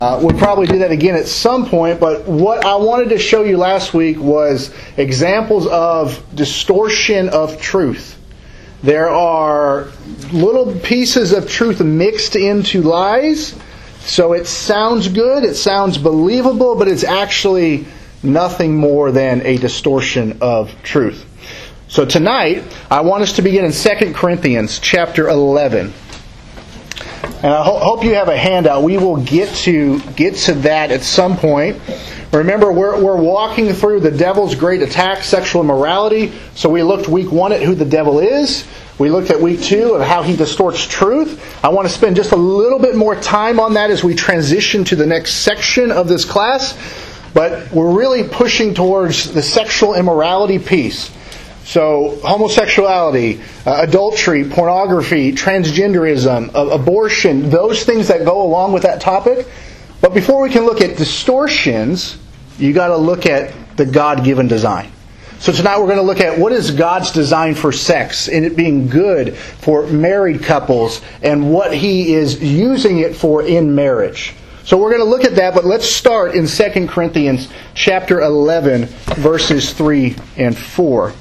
We'll probably do that again at some point, but what I wanted to show you last week was examples of distortion of truth. There are little pieces of truth mixed into lies, so it sounds good, it sounds believable, but it's actually nothing more than a distortion of truth. So tonight, I want us to begin in 2 Corinthians chapter 11. And I hope you have a handout. We will get to that at some point. Remember, we're walking through the devil's great attack, sexual immorality. So we looked week 1 at who the devil is. We looked at week 2 of how he distorts truth. I want to spend just a little bit more time on that as we transition to the next section of this class. But we're really pushing towards the sexual immorality piece. So homosexuality, adultery, pornography, transgenderism, abortion, those things that go along with that topic. But before we can look at distortions, you got to look at the God-given design. So tonight we're going to look at what is God's design for sex and it being good for married couples and what He is using it for in marriage. So we're going to look at that, but let's start in 2 Corinthians chapter 11, verses 3 and 4.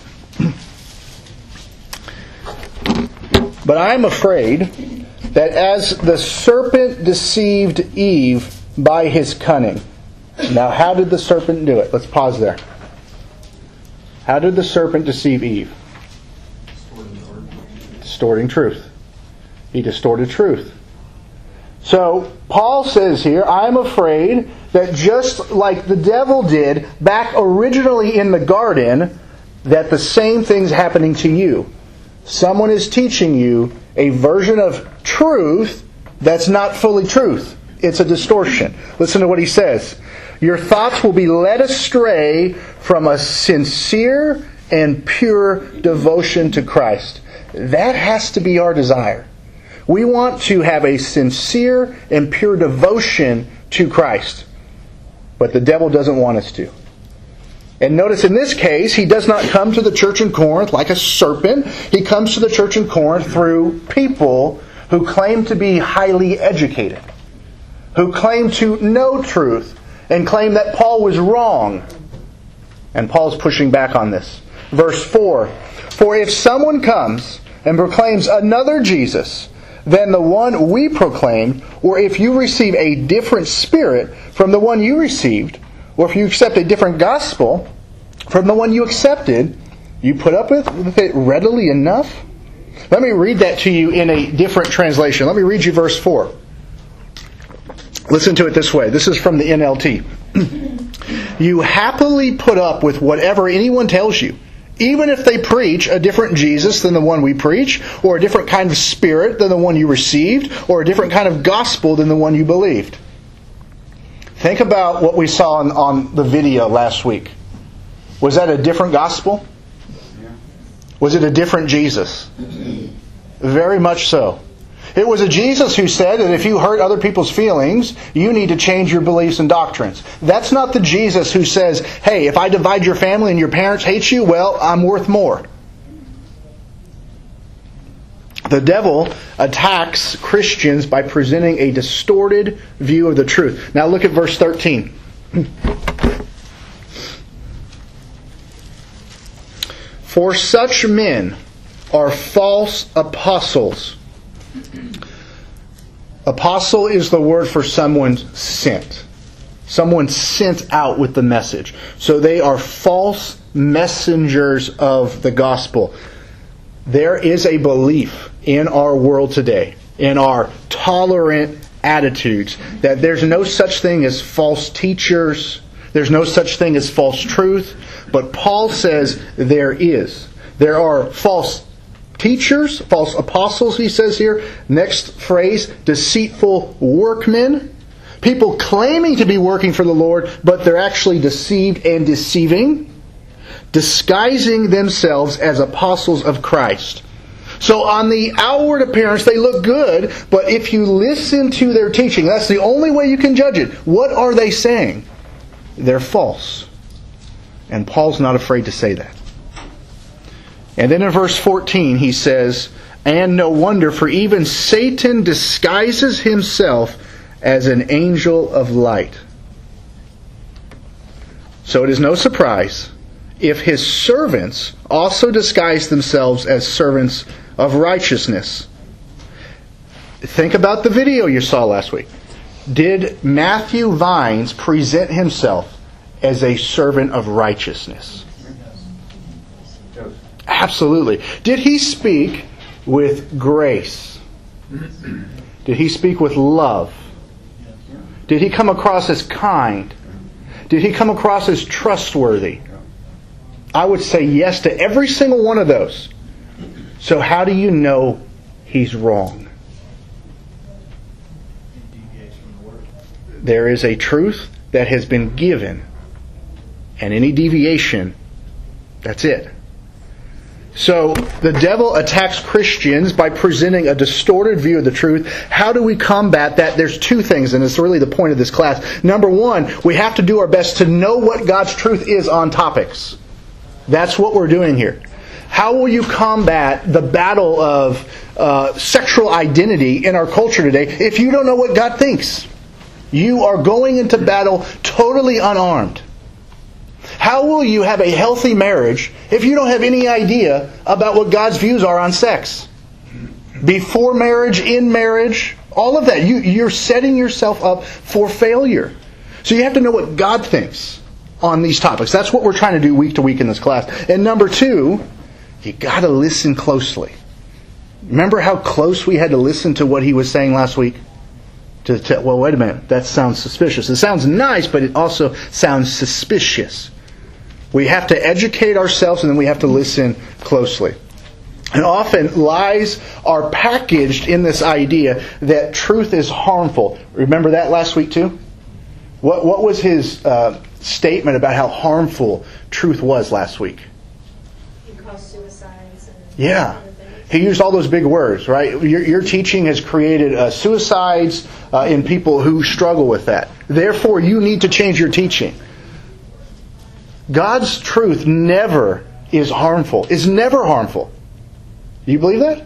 But I am afraid that as the serpent deceived Eve by his cunning. Now, how did the serpent do it? Let's pause there. How did the serpent deceive Eve? Distorting truth. He distorted truth. So, Paul says here, I am afraid that just like the devil did back originally in the garden, that the same thing's happening to you. Someone is teaching you a version of truth that's not fully truth. It's a distortion. Listen to what he says. Your thoughts will be led astray from a sincere and pure devotion to Christ. That has to be our desire. We want to have a sincere and pure devotion to Christ. But the devil doesn't want us to. And notice in this case, he does not come to the church in Corinth like a serpent. He comes to the church in Corinth through people who claim to be highly educated, who claim to know truth, and claim that Paul was wrong. And Paul's pushing back on this. Verse 4, For if someone comes and proclaims another Jesus than the one we proclaimed, or if you receive a different spirit from the one you received, or if you accept a different gospel from the one you accepted, you put up with it readily enough? Let me read that to you in a different translation. Let me read you verse 4. Listen to it this way. This is from the NLT. You happily put up with whatever anyone tells you, even if they preach a different Jesus than the one we preach, or a different kind of spirit than the one you received, or a different kind of gospel than the one you believed. Think about what we saw on the video last week. Was that a different gospel? Was it a different Jesus? Very much so. It was a Jesus who said that if you hurt other people's feelings, you need to change your beliefs and doctrines. That's not the Jesus who says, hey, if I divide your family and your parents hate you, well, I'm worth more. The devil attacks Christians by presenting a distorted view of the truth. Now look at verse 13. For such men are false apostles. Apostle is the word for someone sent. Someone sent out with the message. So they are false messengers of the gospel. There is a belief in our world today, in our tolerant attitudes, that there's no such thing as false teachers, there's no such thing as false truth, but Paul says there is. There are false teachers, false apostles, he says here. Next phrase, deceitful workmen. People claiming to be working for the Lord, but they're actually deceived and deceiving, disguising themselves as apostles of Christ. So on the outward appearance, they look good, but if you listen to their teaching, that's the only way you can judge it. What are they saying? They're false. And Paul's not afraid to say that. And then in verse 14, he says, And no wonder, for even Satan disguises himself as an angel of light. So it is no surprise if his servants also disguise themselves as servants of righteousness. Think about the video you saw last week. Did Matthew Vines present himself as a servant of righteousness? Absolutely. Did he speak with grace? Did he speak with love? Did he come across as kind? Did he come across as trustworthy? I would say yes to every single one of those. So how do you know he's wrong? There is a truth that has been given, and any deviation, that's it. So the devil attacks Christians by presenting a distorted view of the truth. How do we combat that? There's two things, and it's really the point of this class. Number one, we have to do our best to know what God's truth is on topics. That's what we're doing here. How will you combat the battle of sexual identity in our culture today if you don't know what God thinks? You are going into battle totally unarmed. How will you have a healthy marriage if you don't have any idea about what God's views are on sex? Before marriage, in marriage, all of that. You're setting yourself up for failure. So you have to know what God thinks on these topics. That's what we're trying to do week to week in this class. And number two, you got to listen closely. Remember how close we had to listen to what he was saying last week? Well, wait a minute. That sounds suspicious. It sounds nice, but it also sounds suspicious. We have to educate ourselves, and then we have to listen closely. And often lies are packaged in this idea that truth is harmful. Remember that last week too? What was his statement about how harmful truth was last week? He caused suicides. Yeah. He used all those big words, right? Your teaching has created suicides in people who struggle with that. Therefore, you need to change your teaching. God's truth never is harmful. Is never harmful. Do you believe that?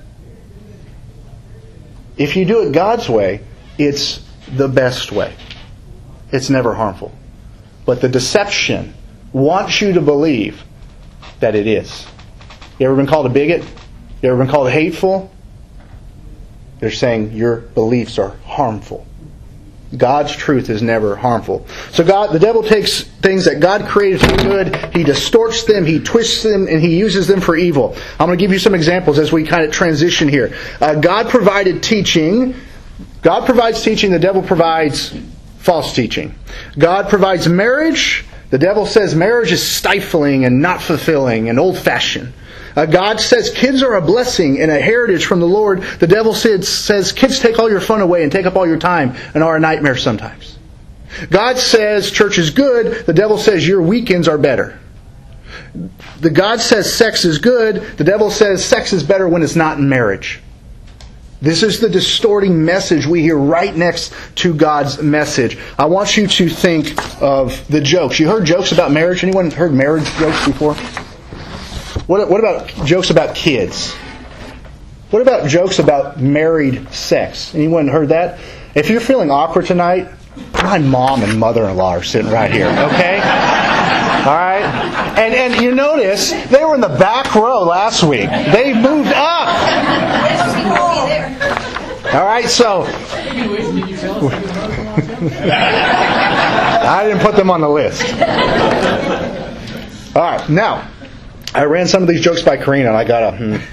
If you do it God's way, it's the best way. It's never harmful. But the deception wants you to believe that it is. You ever been called a bigot? You ever been called hateful? They're saying your beliefs are harmful. God's truth is never harmful. So the devil takes things that God created for good, he distorts them, he twists them, and he uses them for evil. I'm going to give you some examples as we kind of transition here. God provided teaching. God provides teaching. The devil provides false teaching. God provides marriage. The devil says marriage is stifling and not fulfilling and old-fashioned. God says kids are a blessing and a heritage from the Lord. The devil says kids take all your fun away and take up all your time and are a nightmare sometimes. God says church is good. The devil says your weekends are better. God says sex is good. The devil says sex is better when it's not in marriage. This is the distorting message we hear right next to God's message. I want you to think of the jokes. You heard jokes about marriage? Anyone heard marriage jokes before? What about jokes about kids? What about jokes about married sex? Anyone heard that? If you're feeling awkward tonight, my mom and mother-in-law are sitting right here, okay? All right? And you notice, they were in the back row last week. They moved up. All right, so... I didn't put them on the list. All right, now... I ran some of these jokes by Karina, and I got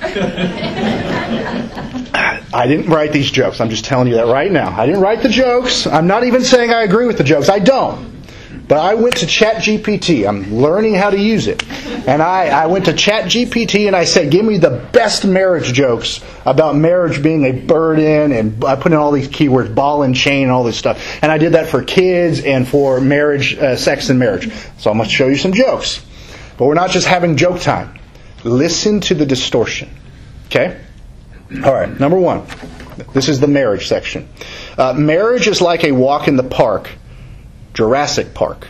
I didn't write these jokes. I'm just telling you that right now. I didn't write the jokes. I'm not even saying I agree with the jokes. I don't. But I went to ChatGPT. I'm learning how to use it. And I went to ChatGPT and I said, give me the best marriage jokes about marriage being a burden. And I put in all these keywords, ball and chain and all this stuff. And I did that for kids and for marriage, sex and marriage. So I'm going to show you some jokes. But we're not just having joke time. Listen to the distortion. Okay? All right, number one. This is the marriage section. Marriage is like a walk in the park. Jurassic Park.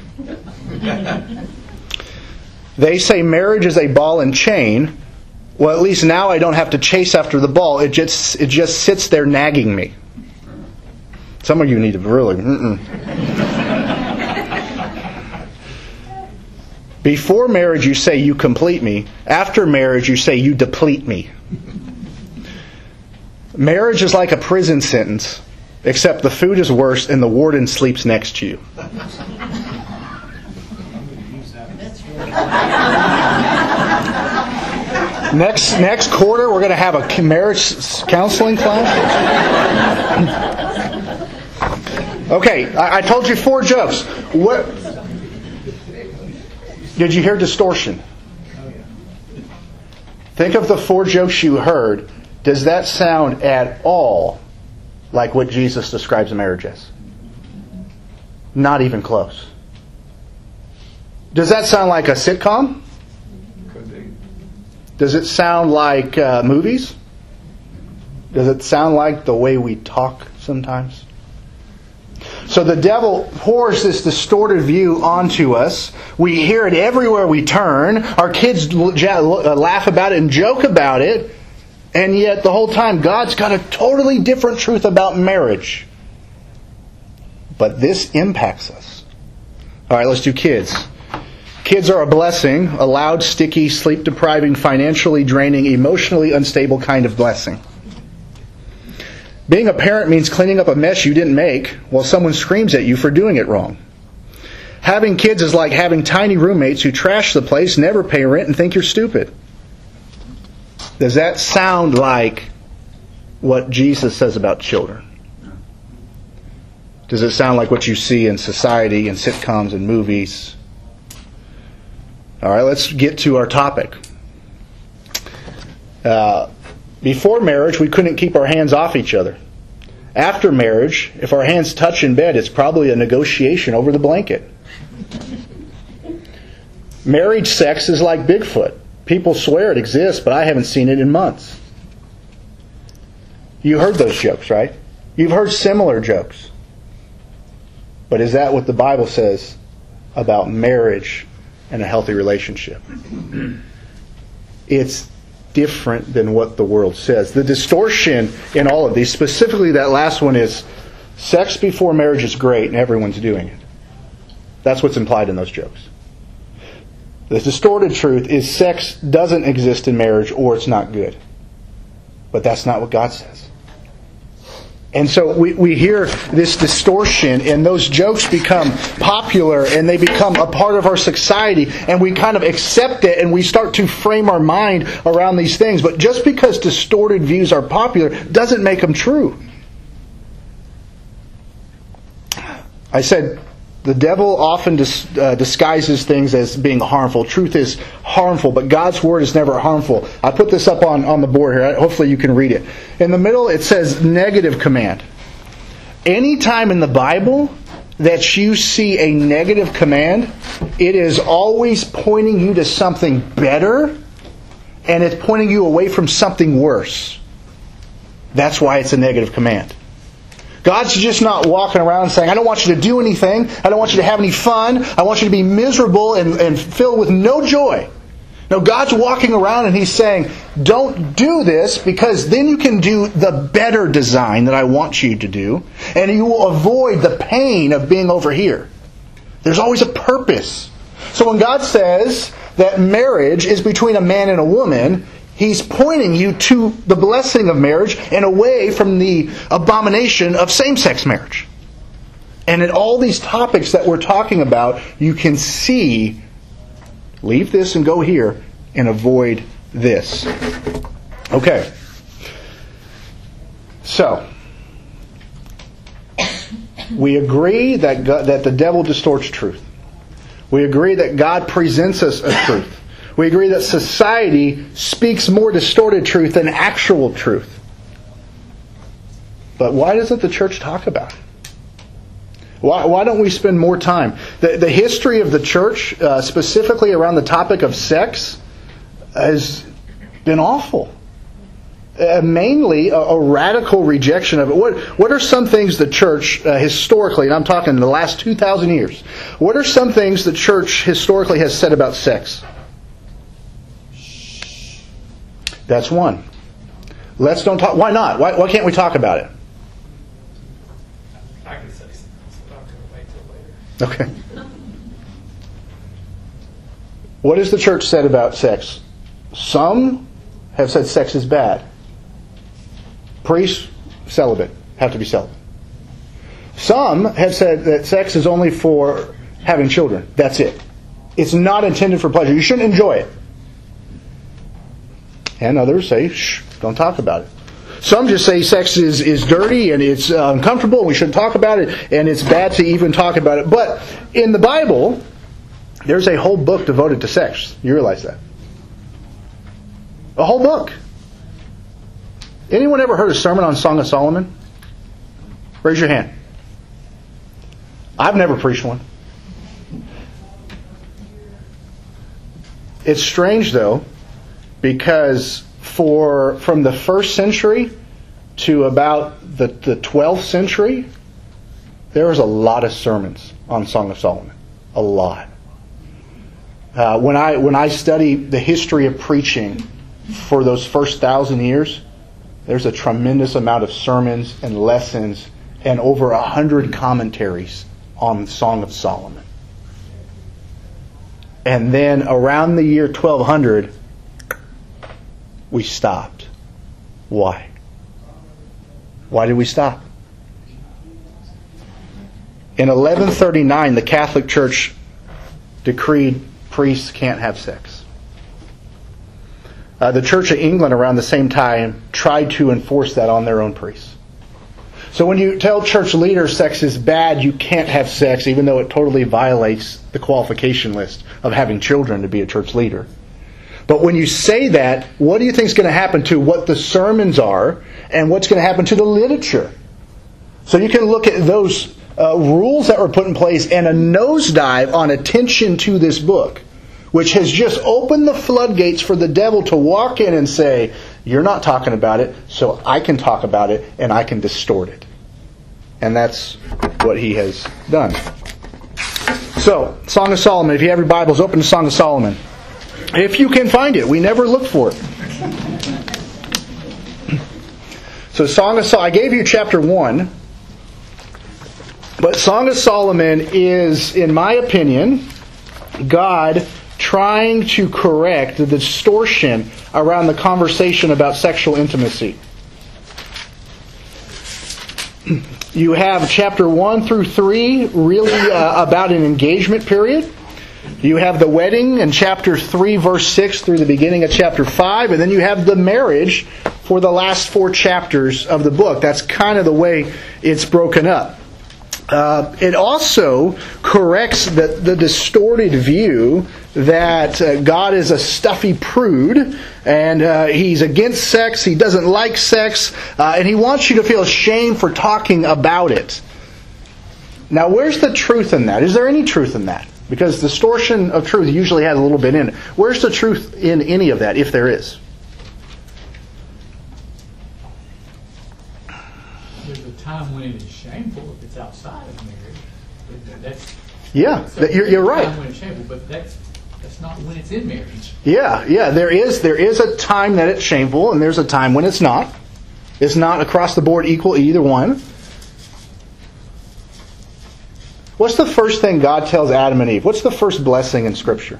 They say marriage is a ball and chain. Well, at least now I don't have to chase after the ball. It just sits there nagging me. Some of you need to really... Before marriage, you say, you complete me. After marriage, you say, you deplete me. Marriage is like a prison sentence, except the food is worse and the warden sleeps next to you. Next quarter, we're going to have a marriage counseling class. Okay, I told you 4 jokes. What? Did you hear distortion? Think of the 4 jokes you heard. Does that sound at all like what Jesus describes marriage as? Not even close. Does that sound like a sitcom? Could be. Does it sound like movies? Does it sound like the way we talk sometimes? So the devil pours this distorted view onto us. We hear it everywhere we turn. Our kids laugh about it and joke about it. And yet the whole time God's got a totally different truth about marriage. But this impacts us. All right, let's do kids. Kids are a blessing, a loud, sticky, sleep-depriving, financially draining, emotionally unstable kind of blessing. Being a parent means cleaning up a mess you didn't make while someone screams at you for doing it wrong. Having kids is like having tiny roommates who trash the place, never pay rent, and think you're stupid. Does that sound like what Jesus says about children? Does it sound like what you see in society and sitcoms and movies? All right, let's get to our topic. Before marriage, we couldn't keep our hands off each other. After marriage, if our hands touch in bed, it's probably a negotiation over the blanket. Marriage sex is like Bigfoot. People swear it exists, but I haven't seen it in months. You heard those jokes, right? You've heard similar jokes. But is that what the Bible says about marriage and a healthy relationship? It's different than what the world says. The distortion in all of these, specifically that last one, is sex before marriage is great and everyone's doing it. That's what's implied in those jokes. The distorted truth is sex doesn't exist in marriage or it's not good. But that's not what God says. And so we hear this distortion and those jokes become popular and they become a part of our society and we kind of accept it and we start to frame our mind around these things. But just because distorted views are popular doesn't make them true. I said the devil often disguises things as being harmful. Truth is harmful, but God's Word is never harmful. I put this up on the board here. Hopefully you can read it. In the middle it says negative command. Anytime in the Bible that you see a negative command, it is always pointing you to something better and it's pointing you away from something worse. That's why it's a negative command. God's just not walking around saying, I don't want you to do anything. I don't want you to have any fun. I want you to be miserable and filled with no joy. No, God's walking around and He's saying, don't do this because then you can do the better design that I want you to do. And you will avoid the pain of being over here. There's always a purpose. So when God says that marriage is between a man and a woman, He's pointing you to the blessing of marriage and away from the abomination of same-sex marriage. And in all these topics that we're talking about, you can see, leave this and go here and avoid this. Okay. So, we agree that the devil distorts truth. We agree that God presents us a truth. We agree that society speaks more distorted truth than actual truth. But why doesn't the church talk about it? Why don't we spend more time? The history of the church, specifically around the topic of sex, has been awful. Mainly a radical rejection of it. What are some things the church historically, and I'm talking the last 2,000 years, what are some things the church historically has said about sex? That's one. Let's don't talk. Why not? Why can't we talk about it? Okay. What has the church said about sex? Some have said sex is bad. Priests, celibate, have to be celibate. Some have said that sex is only for having children. That's it. It's not intended for pleasure. You shouldn't enjoy it. And others say, shh, don't talk about it. Some just say sex is dirty and it's uncomfortable and we shouldn't talk about it and it's bad to even talk about it. But in the Bible, there's a whole book devoted to sex. You realize that? A whole book. Anyone ever heard a sermon on Song of Solomon? Raise your hand. I've never preached one. It's strange though, because from the 1st century to about the 12th century, there was a lot of sermons on Song of Solomon. A lot. When I study the history of preaching for those first 1,000 years, there's a tremendous amount of sermons and lessons and over 100 commentaries on the Song of Solomon. And then around the year 1200, we stopped. Why? Why did we stop? In 1139, the Catholic Church decreed priests can't have sex. The Church of England around the same time tried to enforce that on their own priests. So when you tell church leaders sex is bad, you can't have sex, even though it totally violates the qualification list of having children to be a church leader. But when you say that, what do you think is going to happen to what the sermons are and what's going to happen to the literature? So you can look at those rules that were put in place and a nosedive on attention to this book, which has just opened the floodgates for the devil to walk in and say, you're not talking about it, so I can talk about it and I can distort it. And that's what he has done. So, Song of Solomon. If you have your Bibles, open to Song of Solomon. If you can find it. We never look for it. So, Song of Solomon. I gave you chapter 1. But Song of Solomon is, in my opinion, God trying to correct the distortion around the conversation about sexual intimacy. You have chapter 1 through 3 really about an engagement period. You have the wedding in chapter 3 verse 6 through the beginning of chapter 5. And then you have the marriage for the last 4 chapters of the book. That's kind of the way it's broken up. It also corrects the distorted view that God is a stuffy prude and He's against sex, He doesn't like sex, and He wants you to feel ashamed for talking about it. Now, where's the truth in that? Is there any truth in that? Because distortion of truth usually has a little bit in it. Where's the truth in any of that, if there is? There's a time when it is shameful if it's outside of marriage. You're right. Time when it's shameful, but that's not when it's in marriage. Yeah. There is a time that it's shameful, and there's a time when it's not. It's not across the board equal either one. What's the first thing God tells Adam and Eve? What's the first blessing in Scripture?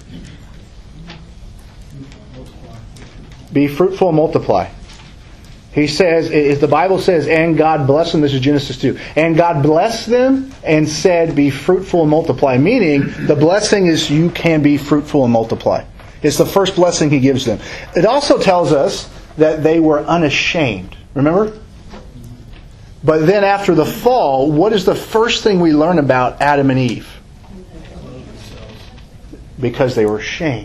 Be fruitful and multiply. He says, the Bible says, and God blessed them. This is Genesis 2. And God blessed them and said, be fruitful and multiply. Meaning, the blessing is you can be fruitful and multiply. It's the first blessing He gives them. It also tells us that they were unashamed. Remember? But then after the fall, what is the first thing we learn about Adam and Eve? Because they were ashamed.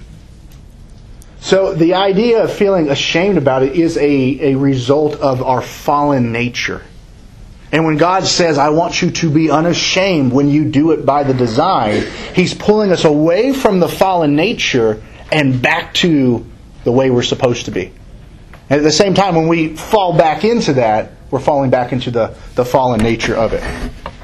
So the idea of feeling ashamed about it is a result of our fallen nature. And when God says, I want you to be unashamed when you do it by the design, He's pulling us away from the fallen nature and back to the way we're supposed to be. And at the same time, when we fall back into that, we're falling back into the fallen nature of it.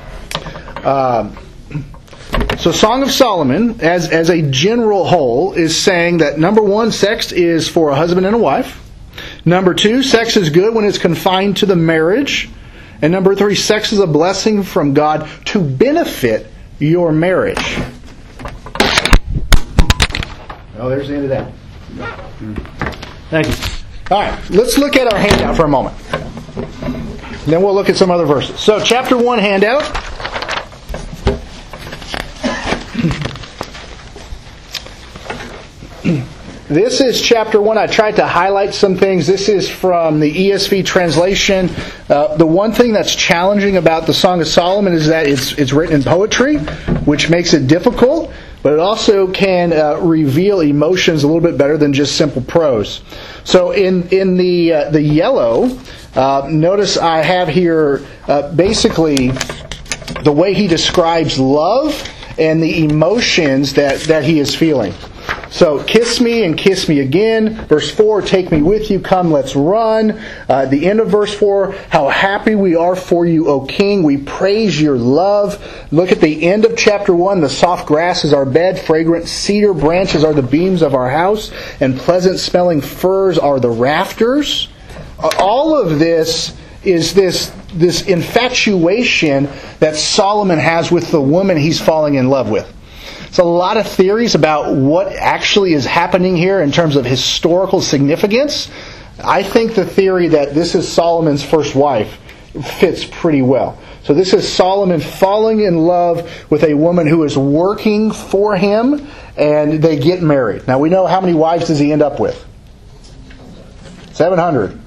So Song of Solomon, as a general whole, is saying that number 1, sex is for a husband and a wife. Number 2, sex is good when it's confined to the marriage. And number 3, sex is a blessing from God to benefit your marriage. Oh, there's the end of that. Thank you. All right, let's look at our handout for a moment. Then we'll look at some other verses. So, chapter 1 handout. This is chapter 1. I tried to highlight some things. This is from the ESV translation. The one thing that's challenging about the Song of Solomon is that it's written in poetry, which makes it difficult, but it also can reveal emotions a little bit better than just simple prose. So in the yellow, notice I have here basically the way he describes love and the emotions that he is feeling. So, kiss me and kiss me again. Verse 4, take me with you, come, let's run. The end of verse 4, how happy we are for you, O King. We praise your love. Look at the end of chapter 1. The soft grass is our bed, fragrant cedar branches are the beams of our house, and pleasant smelling firs are the rafters. All of this is this infatuation that Solomon has with the woman he's falling in love with. There's a lot of theories about what actually is happening here in terms of historical significance. I think the theory that this is Solomon's first wife fits pretty well. So this is Solomon falling in love with a woman who is working for him, and they get married. Now we know how many wives does he end up with? 700.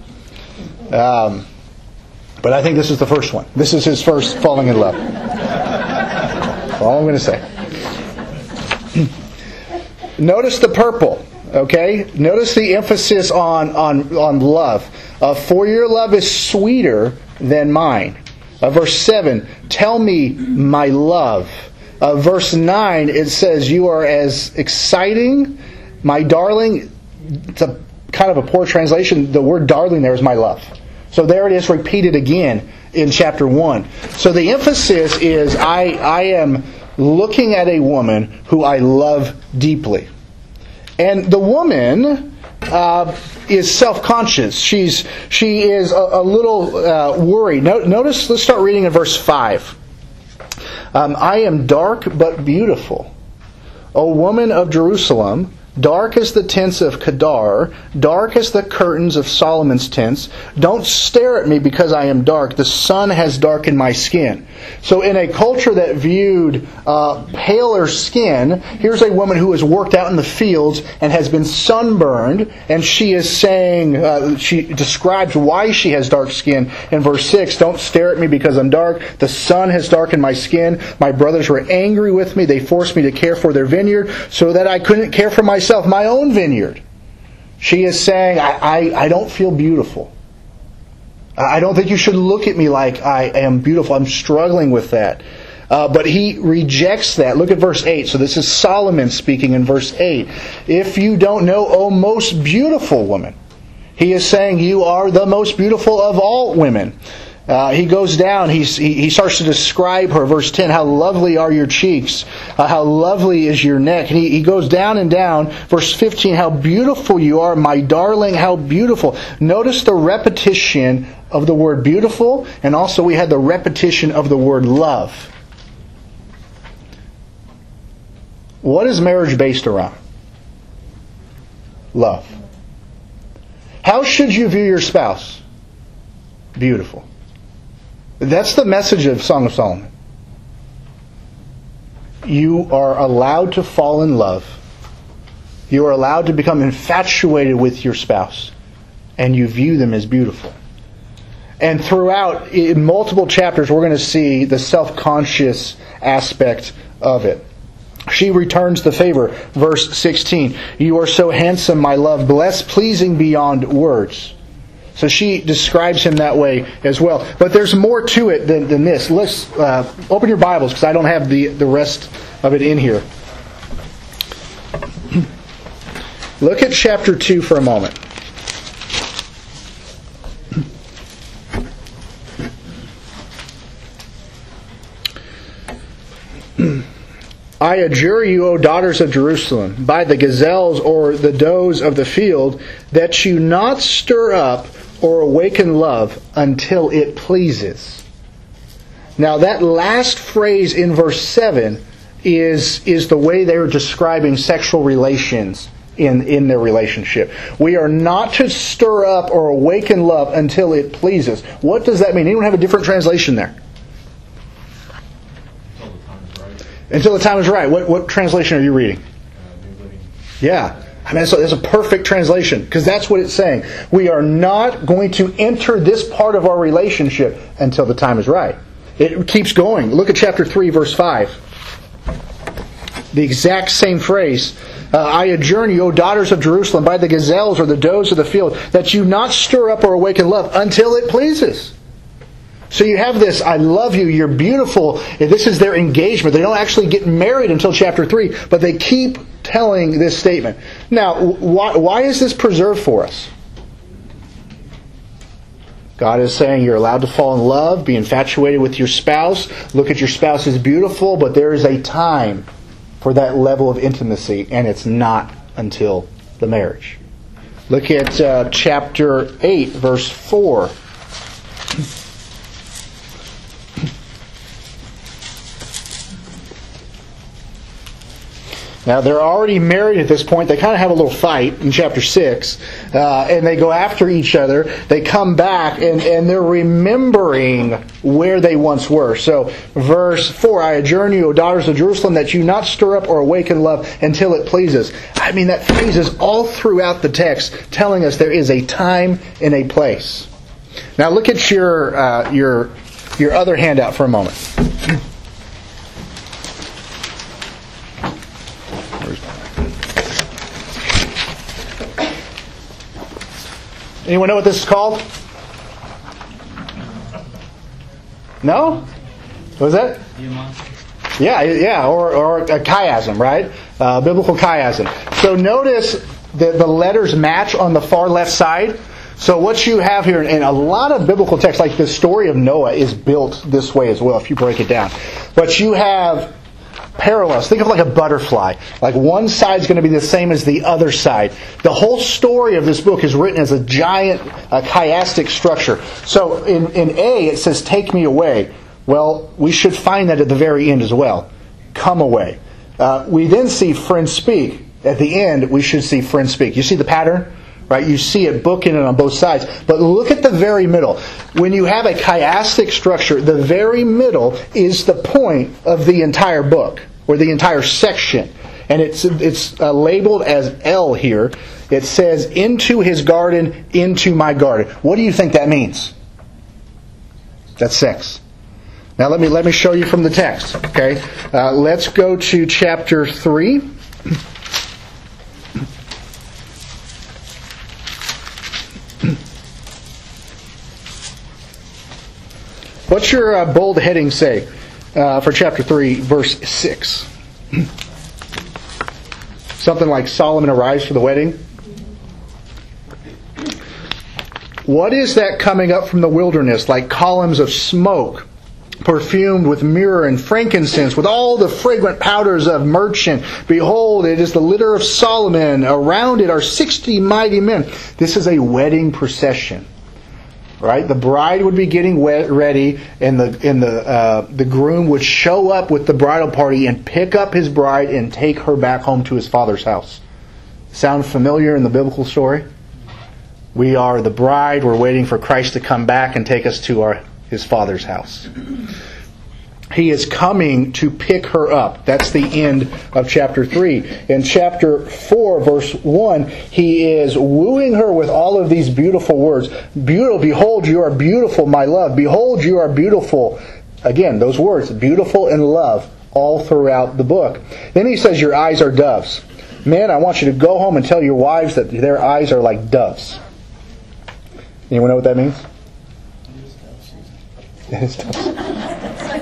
But I think this is the first one. This is his first falling in love. That's all I'm going to say. Notice the purple, okay? Notice the emphasis on love. For your love is sweeter than mine. Verse 7, tell me my love. Verse 9, it says, you are as exciting, my darling. It's a kind of a poor translation. The word darling there is my love. So there it is repeated again in chapter 1. So the emphasis is I am looking at a woman who I love deeply. And the woman is self-conscious. She is a little worried. Notice, let's start reading in verse 5. I am dark but beautiful. O woman of Jerusalem, dark as the tents of Kedar, dark as the curtains of Solomon's tents. Don't stare at me because I am dark. The sun has darkened my skin. So in a culture that viewed paler skin, here's a woman who has worked out in the fields and has been sunburned, and she is saying, she describes why she has dark skin in verse 6. Don't stare at me because I'm dark. The sun has darkened my skin. My brothers were angry with me. They forced me to care for their vineyard so that I couldn't care for myself, my own vineyard. She is saying, I don't feel beautiful. I don't think you should look at me like I am beautiful. I'm struggling with that. But he rejects that. Look at verse 8. So this is Solomon speaking in verse 8. If you don't know, O most beautiful woman. He is saying you are the most beautiful of all women. He goes down, he starts to describe her. Verse 10, how lovely are your cheeks, how lovely is your neck. And he goes down and down. Verse 15, how beautiful you are, my darling, how beautiful. Notice the repetition of the word beautiful, and also we had the repetition of the word love. What is marriage based around? Love. How should you view your spouse? Beautiful. That's the message of Song of Solomon. You are allowed to fall in love. You are allowed to become infatuated with your spouse. And you view them as beautiful. And throughout, in multiple chapters, we're going to see the self-conscious aspect of it. She returns the favor. Verse 16. You are so handsome, my love, blessed, pleasing beyond words. So she describes him that way as well. But there's more to it than this. Let's open your Bibles, because I don't have the rest of it in here. Look at chapter 2 for a moment. I adjure you, O daughters of Jerusalem, by the gazelles or the does of the field, that you not stir up or awaken love until it pleases. Now that last phrase in verse 7 is the way they were describing sexual relations in their relationship. We are not to stir up or awaken love until it pleases. What does that mean? Anyone have a different translation there? Until the time is right. What translation are you reading? Yeah. I mean, that's a perfect translation, because that's what it's saying. We are not going to enter this part of our relationship until the time is right. It keeps going. Look at chapter 3, verse 5. The exact same phrase. I adjourn you, O daughters of Jerusalem, by the gazelles or the does of the field, that you not stir up or awaken love until it pleases. So you have this, I love you, you're beautiful. This is their engagement. They don't actually get married until chapter 3, but they keep telling this statement. Now, why is this preserved for us? God is saying you're allowed to fall in love, be infatuated with your spouse, look at your spouse as beautiful, but there is a time for that level of intimacy, and it's not until the marriage. Look at chapter 8, verse 4. Now, they're already married at this point. They kind of have a little fight in chapter 6. And they go after each other. They come back, and they're remembering where they once were. So, verse 4, I adjourn you, O daughters of Jerusalem, that you not stir up or awaken love until it pleases. I mean, that phrase is all throughout the text, telling us there is a time and a place. Now, look at your other handout for a moment. Anyone know what this is called? No? What was that? Yeah, or a chiasm, right? Biblical chiasm. So notice that the letters match on the far left side. So what you have here, and a lot of biblical texts, like the story of Noah, is built this way as well, if you break it down. But you have parallels. Think of like a butterfly. Like one side's going to be the same as the other side. The whole story of this book is written as a giant chiastic structure. So in A, it says, take me away. Well, we should find that at the very end as well. Come away. We then see friend speak. At the end, we should see friend speak. You see the pattern? Right? You see it bookended on both sides. But look at the very middle. When you have a chiastic structure, the very middle is the point of the entire book, or the entire section. And it's labeled as L here. It says, into his garden, into my garden. What do you think that means? That's sex. Now let me show you from the text. Okay, let's go to chapter 3. What's your bold heading say for chapter 3, verse 6? Something like Solomon arrives for the wedding? What is that coming up from the wilderness, like columns of smoke, perfumed with myrrh and frankincense, with all the fragrant powders of merchant? Behold, it is the litter of Solomon. Around it are 60 mighty men. This is a wedding procession. Right, the bride would be getting ready, and the groom would show up with the bridal party and pick up his bride and take her back home to his father's house. Sound familiar in the biblical story? We are the bride. We're waiting for Christ to come back and take us to his father's house. He is coming to pick her up. That's the end of chapter 3. In chapter 4, verse 1, he is wooing her with all of these beautiful words. Behold, you are beautiful, my love. Behold, you are beautiful. Again, those words, beautiful and love, all throughout the book. Then he says, your eyes are doves. Men, I want you to go home and tell your wives that their eyes are like doves. Anyone know what that means? It's doves.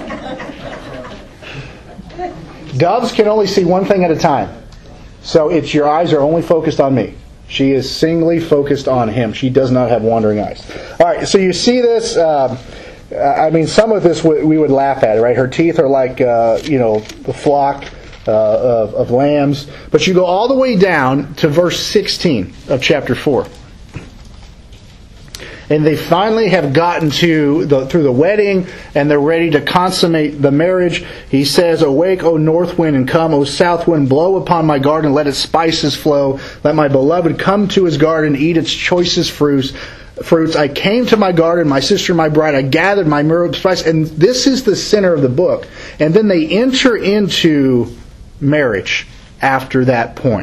Doves can only see one thing at a time. So it's your eyes are only focused on me. She is singly focused on him. She does not have wandering eyes. All right, so you see this. Some of this we would laugh at, right? Her teeth are like, the flock of lambs. But you go all the way down to verse 16 of chapter 4. and they finally have gotten through the wedding, and they're ready to consummate the marriage, he says, "Awake, O north wind, and come, O south wind, blow upon my garden, let its spices flow. Let my beloved come to his garden, eat its choicest fruits. I came to my garden, my sister, my bride. I gathered my myrrh spice." And this is the center of the book. And then they enter into marriage after that point.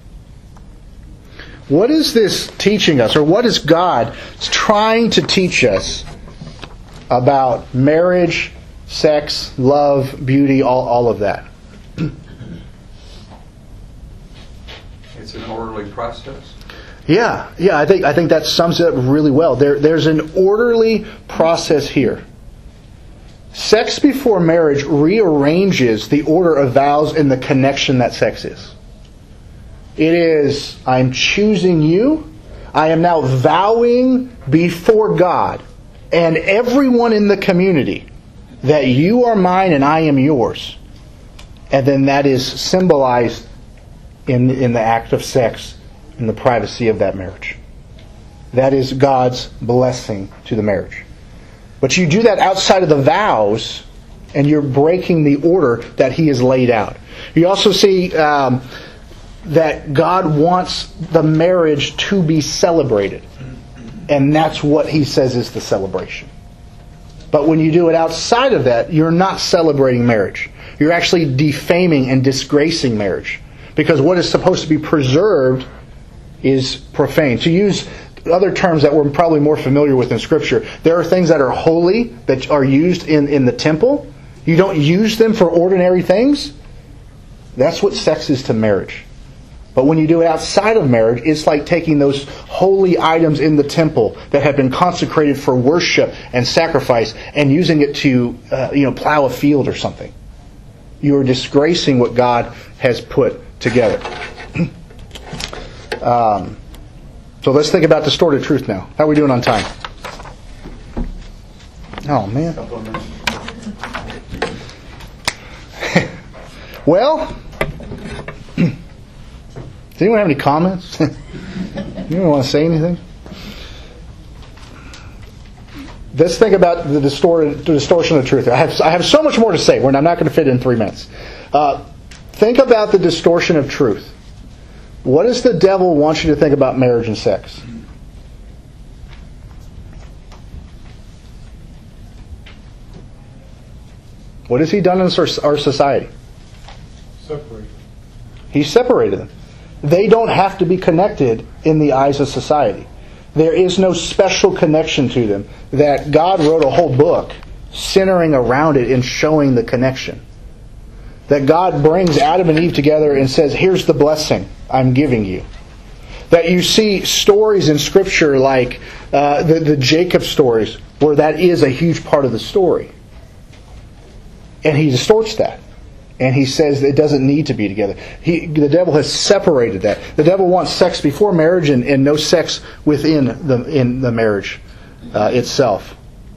What is this teaching us, or what is God trying to teach us about marriage, sex, love, beauty, all of that? It's an orderly process. Yeah, I think that sums it up really well. There's an orderly process here. Sex before marriage rearranges the order of vows and the connection that sex is. It is, I'm choosing you. I am now vowing before God and everyone in the community that you are mine and I am yours. And then that is symbolized in the act of sex, in the privacy of that marriage. That is God's blessing to the marriage. But you do that outside of the vows, and you're breaking the order that He has laid out. You also see that God wants the marriage to be celebrated. And that's what He says is the celebration. But when you do it outside of that, you're not celebrating marriage. You're actually defaming and disgracing marriage. Because what is supposed to be preserved is profane. To use other terms that we're probably more familiar with in Scripture, there are things that are holy that are used in the temple. You don't use them for ordinary things. That's what sex is to marriage. But when you do it outside of marriage, it's like taking those holy items in the temple that have been consecrated for worship and sacrifice and using it to plow a field or something. You are disgracing what God has put together. So let's think about distorted truth now. How are we doing on time? Oh, man. Well, does anyone have any comments? Anyone want to say anything? Let's think about the distortion of truth. I have so much more to say. I'm not going to fit in 3 minutes. Think about the distortion of truth. What does the devil want you to think about marriage and sex? What has he done in our society? Separated. He separated them. They don't have to be connected in the eyes of society. There is no special connection to them. That God wrote a whole book centering around it and showing the connection. That God brings Adam and Eve together and says, here's the blessing I'm giving you. That you see stories in Scripture like the Jacob stories, where that is a huge part of the story. And he distorts that. And he says it doesn't need to be together. The devil has separated that. The devil wants sex before marriage and no sex within the marriage itself.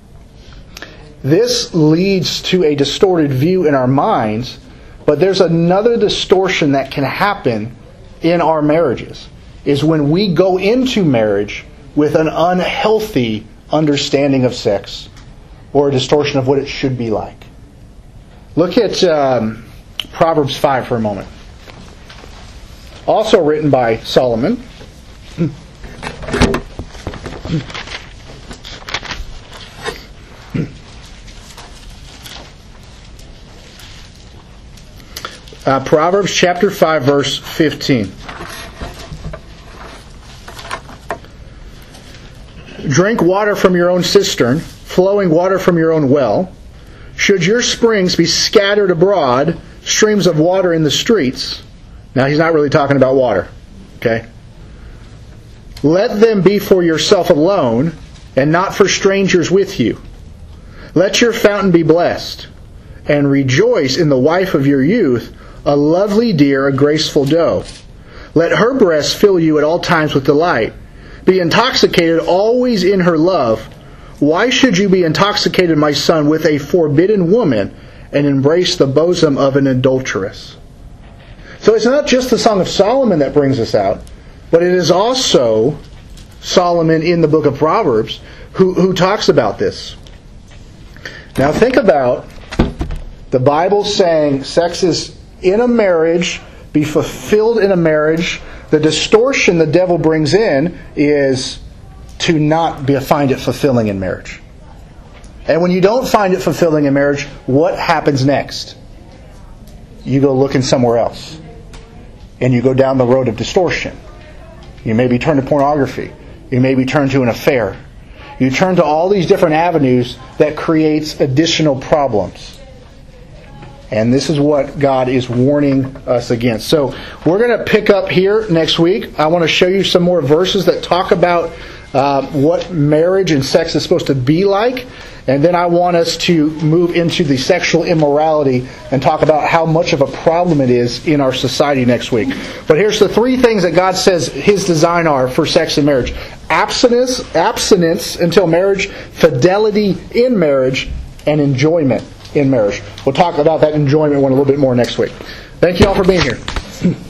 This leads to a distorted view in our minds, but there's another distortion that can happen in our marriages, is when we go into marriage with an unhealthy understanding of sex or a distortion of what it should be like. Look at Proverbs 5 for a moment. Also written by Solomon. Proverbs chapter 5 verse 15. Drink water from your own cistern, flowing water from your own well. Should your springs be scattered abroad, streams of water in the streets. Now he's not really talking about water. Okay? Let them be for yourself alone, and not for strangers with you. Let your fountain be blessed, and rejoice in the wife of your youth, a lovely deer, a graceful doe. Let her breast fill you at all times with delight. Be intoxicated always in her love. Why should you be intoxicated, my son, with a forbidden woman, and embrace the bosom of an adulteress? So it's not just the Song of Solomon that brings us out, but it is also Solomon in the book of Proverbs who talks about this. Now think about the Bible saying sex is in a marriage, be fulfilled in a marriage. The distortion the devil brings in is to not find it fulfilling in marriage. And when you don't find it fulfilling in marriage, what happens next? You go looking somewhere else. And you go down the road of distortion. You maybe turn to pornography. You maybe turn to an affair. You turn to all these different avenues that creates additional problems. And this is what God is warning us against. So we're going to pick up here next week. I want to show you some more verses that talk about what marriage and sex is supposed to be like. And then I want us to move into the sexual immorality and talk about how much of a problem it is in our society next week. But here's the three things that God says His design are for sex and marriage. Abstinence until marriage, fidelity in marriage, and enjoyment in marriage. We'll talk about that enjoyment one a little bit more next week. Thank you all for being here.